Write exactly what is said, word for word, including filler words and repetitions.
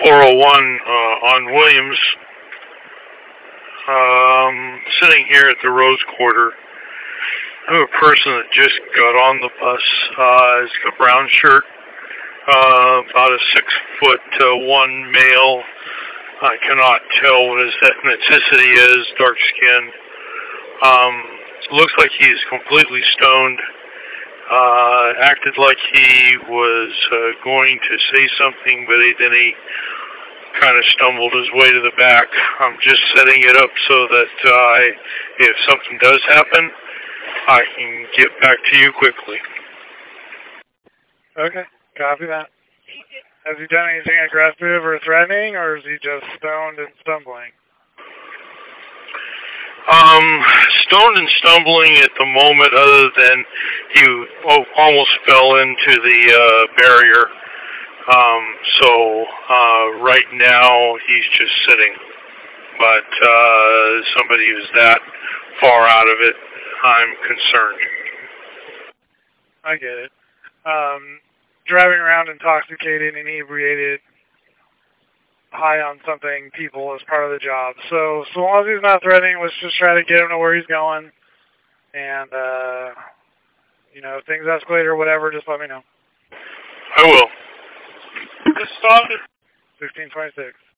four oh one uh, on Williams, um, sitting here at the Rose Quarter. I have a person that just got on the bus. Uh, he's got a brown shirt, uh, about a six foot uh, one male. I cannot tell what his ethnicity is, dark skin. Um, looks like he's completely stoned. Uh, acted like he was uh, going to say something, but he, then he kind of stumbled his way to the back. I'm just setting it up so that uh, if something does happen, I can get back to you quickly. Okay, copy that. Has he done anything aggressive or threatening, or is he just stoned and stumbling? Um, stoned and stumbling at the moment, other than he oh, almost fell into the uh, barrier. Um, so uh, right now he's just sitting. But uh, somebody who's that far out of it, I'm concerned. I get it. Um, driving around intoxicated, inebriated, high on something, people is part of the job. So, so long as he's not threatening, let's just try to get him to where he's going. And, uh, you know, if things escalate or whatever, just let me know. I will. Just stop it. sixteen twenty-six.